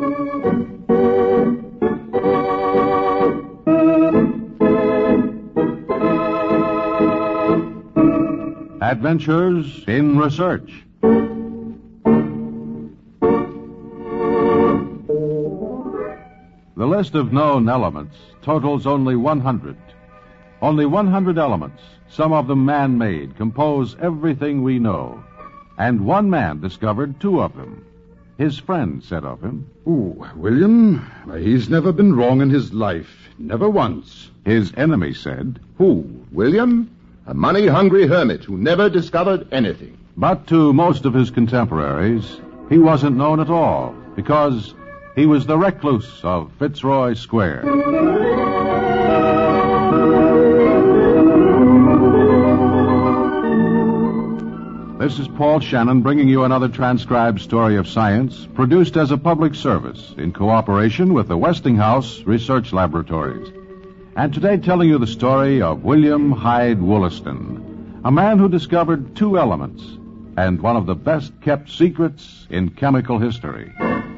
Adventures in Research. The list of known elements totals only 100. Only 100 elements, some of them man-made, compose everything we know. And one man discovered 2 of them. His friend said of him, "Oh, William, he's never been wrong in his life. Never once." His enemy said, "Who, William? A money-hungry hermit who never discovered anything." But to most of his contemporaries, he wasn't known at all, because he was the recluse of Fitzroy Square. This is Paul Shannon bringing you another transcribed story of science, produced as a public service in cooperation with the Westinghouse Research Laboratories. And today telling you the story of William Hyde Wollaston, a man who discovered 2 elements and one of the best-kept secrets in chemical history.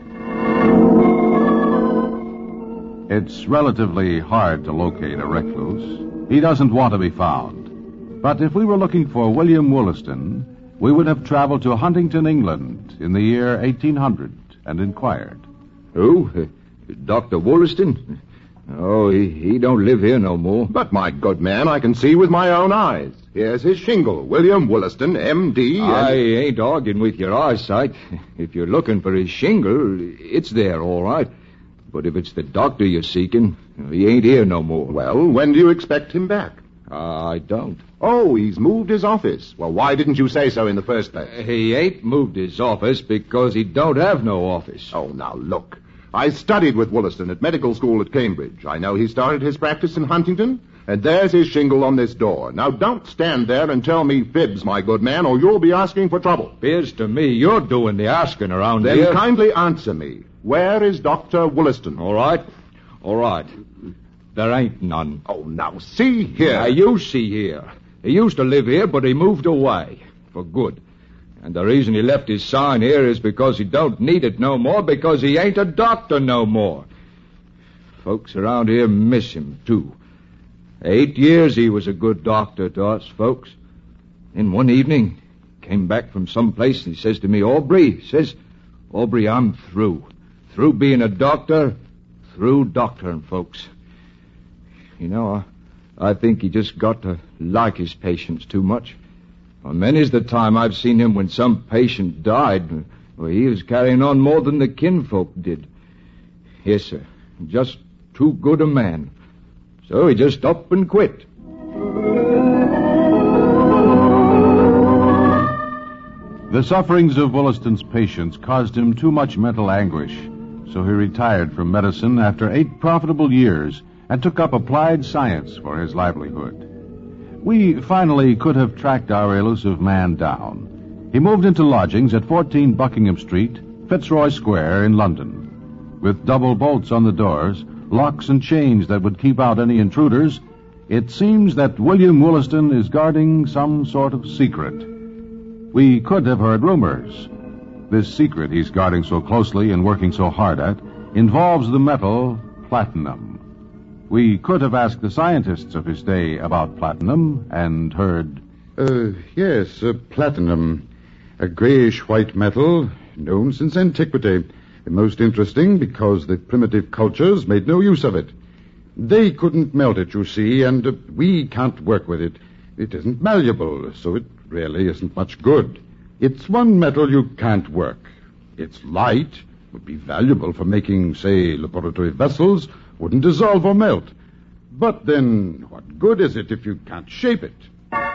It's relatively hard to locate a recluse. He doesn't want to be found. But if we were looking for William Wollaston, we would have traveled to Huntington, England, in the year 1800 and inquired. Who? Dr. Wollaston? Oh, he don't live here no more. But, my good man, I can see with my own eyes. Here's his shingle, William Wollaston, M.D. I ain't arguing with your eyesight. If you're looking for his shingle, it's there, all right. But if it's the doctor you're seeking, he ain't here no more. Well, when do you expect him back? I don't. Oh, he's moved his office. Well, why didn't you say so in the first place? He ain't moved his office because he don't have no office. Oh, now, look. I studied with Wollaston at medical school at Cambridge. I know he started his practice in Huntington, and there's his shingle on this door. Now, don't stand there and tell me fibs, my good man, or you'll be asking for trouble. Appears to me you're doing the asking around then here. Then kindly answer me. Where is Dr. Wollaston? All right. There ain't none. Oh, now, see here. Now, you see here. He used to live here, but he moved away. For good. And the reason he left his sign here is because he don't need it no more, because he ain't a doctor no more. Folks around here miss him, too. 8 years he was a good doctor to us folks. Then one evening, came back from some place, and he says to me, Aubrey, I'm through. Through being a doctor, through doctoring folks. You know, I think he just got to like his patients too much. Well, many's the time I've seen him when some patient died. Well, he was carrying on more than the kinfolk did. Yes, sir. Just too good a man. So he just up and quit. The sufferings of Wollaston's patients caused him too much mental anguish, so he retired from medicine after 8 profitable years and took up applied science for his livelihood. We finally could have tracked our elusive man down. He moved into lodgings at 14 Buckingham Street, Fitzroy Square in London. With double bolts on the doors, locks and chains that would keep out any intruders, it seems that William Wollaston is guarding some sort of secret. We could have heard rumors. This secret he's guarding so closely and working so hard at involves the metal platinum. We could have asked the scientists of his day about platinum and heard... Yes, platinum. A grayish-white metal known since antiquity. Most interesting because the primitive cultures made no use of it. They couldn't melt it, you see, and we can't work with it. It isn't malleable, so it really isn't much good. It's one metal you can't work. It's light, would be valuable for making, say, laboratory vessels, wouldn't dissolve or melt. But then, what good is it if you can't shape it?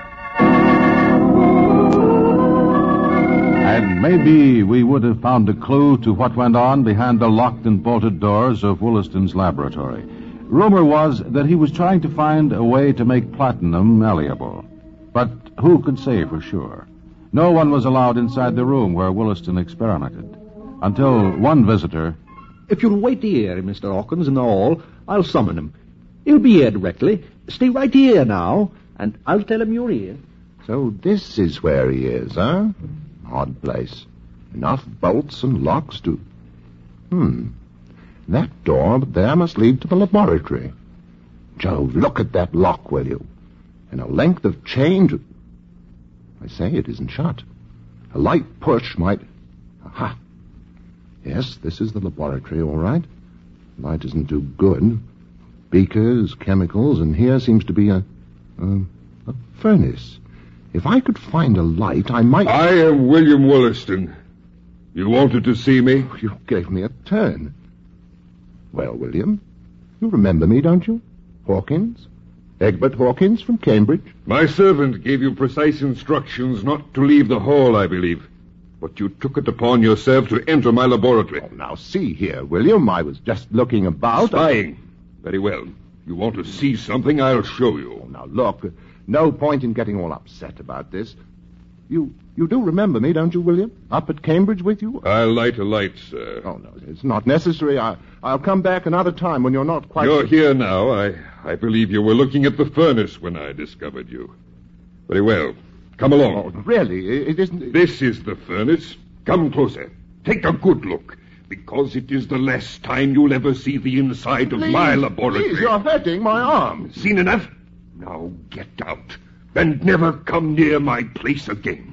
And maybe we would have found a clue to what went on behind the locked and bolted doors of Wollaston's laboratory. Rumor was that he was trying to find a way to make platinum malleable. But who could say for sure? No one was allowed inside the room where Wollaston experimented, until one visitor... If you'll wait here, Mr. Hawkins, in the hall, I'll summon him. He'll be here directly. Stay right here now, and I'll tell him you're here. So this is where he is, huh? Odd place. Enough bolts and locks to... That door there must lead to the laboratory. Jove, look at that lock, will you? And a length of chain to... I say, it isn't shut. A light push might... Aha! Yes, this is the laboratory, all right. Light isn't too good. Beakers, chemicals, and here seems to be a furnace. If I could find a light, I might... I am William Wollaston. You wanted to see me? You gave me a turn. Well, William, you remember me, don't you? Hawkins? Egbert Hawkins from Cambridge? My servant gave you precise instructions not to leave the hall, I believe. But you took it upon yourself to enter my laboratory. Oh, now, see here, William. I was just looking about. Spying. Very well. You want to see something, I'll show you. Oh, now, look, no point in getting all upset about this. You do remember me, don't you, William? Up at Cambridge with you? I'll light a light, sir. Oh, no, it's not necessary. I'll come back another time when you're not quite... You're here now. I believe you were looking at the furnace when I discovered you. Very well. Come along. Oh, really? It isn't... This is the furnace. Come closer. Take a good look, because it is the last time you'll ever see the inside of my laboratory. Please, you're hurting my arm. Seen enough? Now get out, and never come near my place again.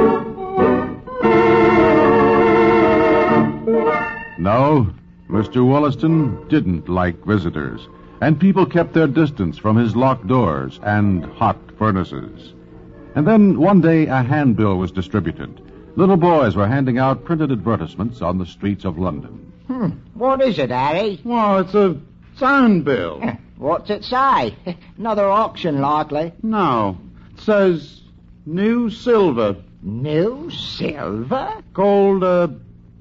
No, Mr. Wollaston didn't like visitors, and people kept their distance from his locked doors and hot furnaces. And then one day a handbill was distributed. Little boys were handing out printed advertisements on the streets of London. What is it, Harry? Well, it's a sign bill. What's it say? Another auction, likely. No. It says new silver. New silver? Called,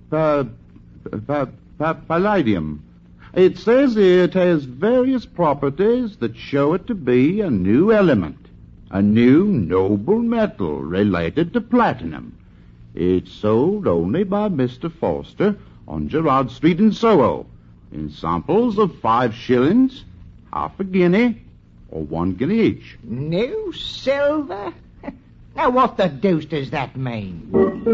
palladium. It says it has various properties that show it to be a new element. A new noble metal related to platinum. It's sold only by Mr. Forster on Gerrard Street in Soho, in samples of 5 shillings, half a guinea, or 1 guinea each. New silver? Now, what the deuce does that mean?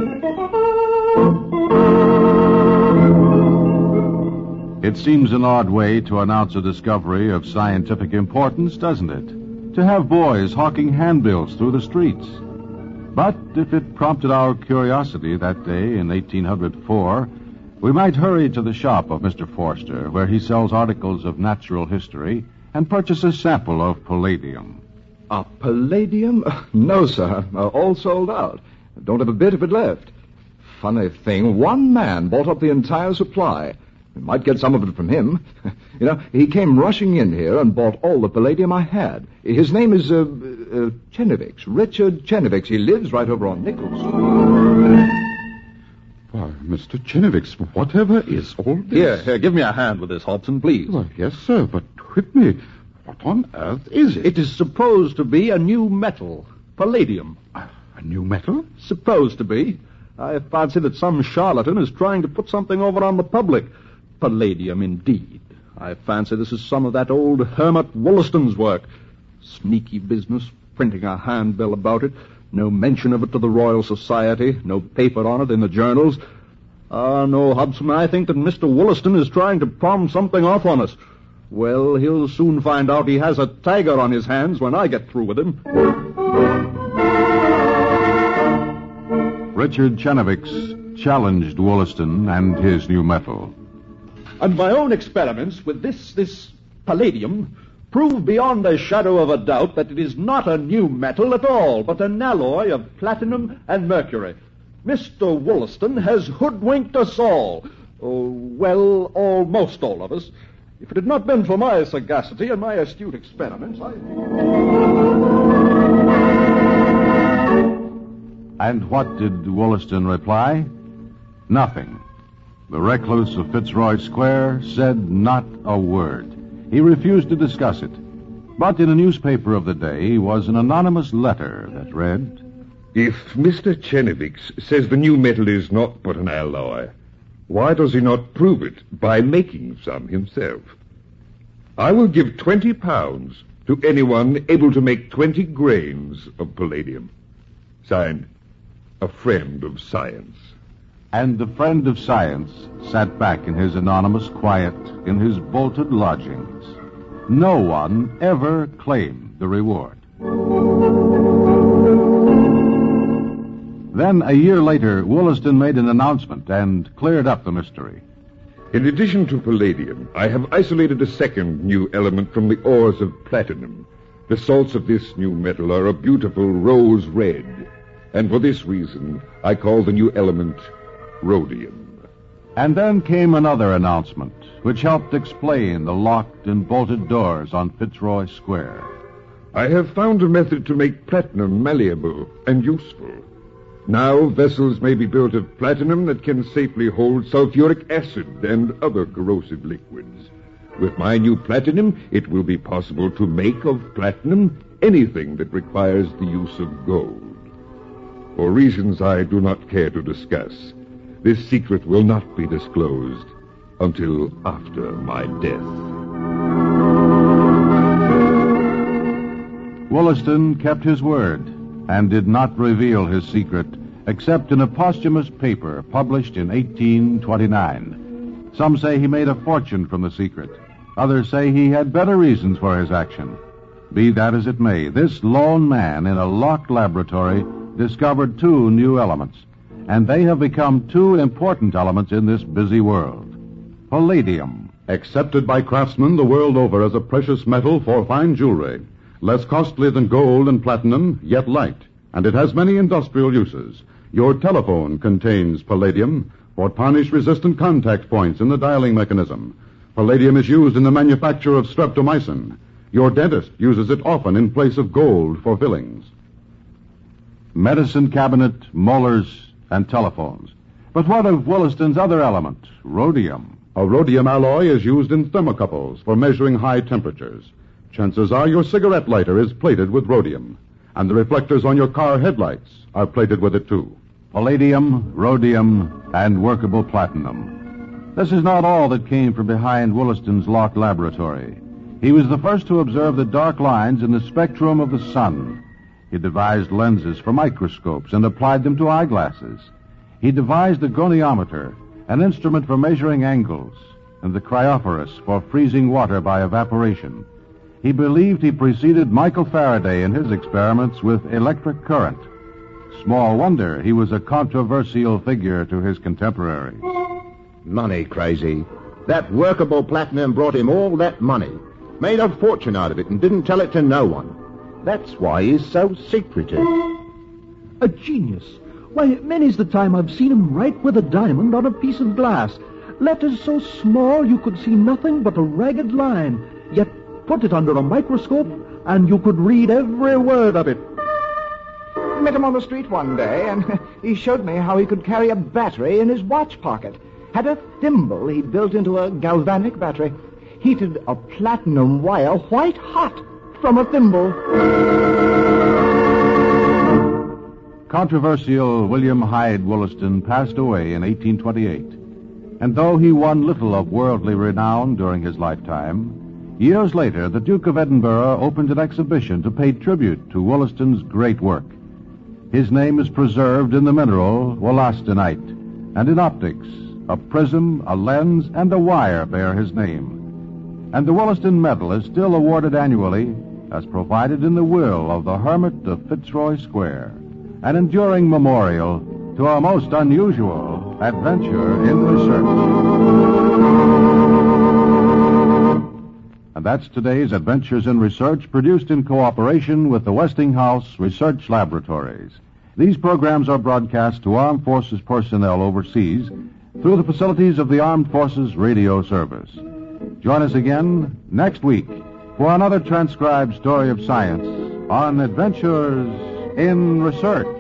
It seems an odd way to announce a discovery of scientific importance, doesn't it? To have boys hawking handbills through the streets. But if it prompted our curiosity that day in 1804, we might hurry to the shop of Mr. Forster, where he sells articles of natural history, and purchase a sample of palladium. Palladium? No, sir. All sold out. Don't have a bit of it left. Funny thing, one man bought up the entire supply. We might get some of it from him. You know, he came rushing in here and bought all the palladium I had. His name is, Chenevix, Richard Chenevix. He lives right over on Nichols. Why, Mr. Chenevix, whatever is all this? Here, give me a hand with this, Hobson, please. Well, yes, sir, but with me, what on earth is it? It is supposed to be a new metal, palladium. A new metal? Supposed to be. I fancy that some charlatan is trying to put something over on the public. Palladium, indeed. I fancy this is some of that old Hermit Wollaston's work. Sneaky business, printing a handbill about it. No mention of it to the Royal Society. No paper on it in the journals. No, Hobson, I think that Mr. Wollaston is trying to palm something off on us. Well, he'll soon find out he has a tiger on his hands when I get through with him. Richard Chenevix challenged Wollaston and his new metal. And my own experiments with this palladium prove beyond a shadow of a doubt that it is not a new metal at all, but an alloy of platinum and mercury. Mr. Wollaston has hoodwinked us all. Well, almost all of us. If it had not been for my sagacity and my astute experiments, And what did Wollaston reply? Nothing. The recluse of Fitzroy Square said not a word. He refused to discuss it. But in a newspaper of the day was an anonymous letter that read, If Mr. Chenevix says the new metal is not but an alloy, why does he not prove it by making some himself? I will give £20 to anyone able to make 20 grains of palladium. Signed, a friend of science. And the friend of science sat back in his anonymous quiet in his bolted lodgings. No one ever claimed the reward. Then, a year later, Wollaston made an announcement and cleared up the mystery. In addition to palladium, I have isolated a second new element from the ores of platinum. The salts of this new metal are a beautiful rose red, and for this reason, I call the new element rhodium. And then came another announcement, which helped explain the locked and bolted doors on Fitzroy Square. I have found a method to make platinum malleable and useful. Now vessels may be built of platinum that can safely hold sulfuric acid and other corrosive liquids. With my new platinum, it will be possible to make of platinum anything that requires the use of gold. For reasons I do not care to discuss, this secret will not be disclosed until after my death. Wollaston kept his word and did not reveal his secret except in a posthumous paper published in 1829. Some say he made a fortune from the secret. Others say he had better reasons for his action. Be that as it may, this lone man in a locked laboratory discovered two new elements, and they have become two important elements in this busy world. Palladium. Accepted by craftsmen the world over as a precious metal for fine jewelry. Less costly than gold and platinum, yet light. And it has many industrial uses. Your telephone contains palladium for tarnish-resistant contact points in the dialing mechanism. Palladium is used in the manufacture of streptomycin. Your dentist uses it often in place of gold for fillings. Medicine cabinet, molars, and telephones. But what of Wollaston's other element, rhodium? A rhodium alloy is used in thermocouples for measuring high temperatures. Chances are your cigarette lighter is plated with rhodium, and the reflectors on your car headlights are plated with it too. Palladium, rhodium, and workable platinum. This is not all that came from behind Wollaston's locked laboratory. He was the first to observe the dark lines in the spectrum of the sun. He devised lenses for microscopes and applied them to eyeglasses. He devised the goniometer, an instrument for measuring angles, and the cryophorus for freezing water by evaporation. He believed he preceded Michael Faraday in his experiments with electric current. Small wonder he was a controversial figure to his contemporaries. Money crazy. That workable platinum brought him all that money. Made a fortune out of it and didn't tell it to no one. That's why he's so secretive. A genius. Why, many's the time I've seen him write with a diamond on a piece of glass. Letters so small you could see nothing but a ragged line. Yet put it under a microscope and you could read every word of it. I met him on the street one day, and he showed me how he could carry a battery in his watch pocket. Had a thimble he built into a galvanic battery. Heated a platinum wire white hot from a thimble. Controversial William Hyde Wollaston passed away in 1828. And though he won little of worldly renown during his lifetime, years later the Duke of Edinburgh opened an exhibition to pay tribute to Wollaston's great work. His name is preserved in the mineral wollastonite, and in optics, a prism, a lens, and a wire bear his name. And the Wollaston Medal is still awarded annually as provided in the will of the Hermit of Fitzroy Square, an enduring memorial to a most unusual adventure in research. And that's today's Adventures in Research, produced in cooperation with the Westinghouse Research Laboratories. These programs are broadcast to Armed Forces personnel overseas through the facilities of the Armed Forces Radio Service. Join us again next week for another transcribed story of science on Adventures in Research.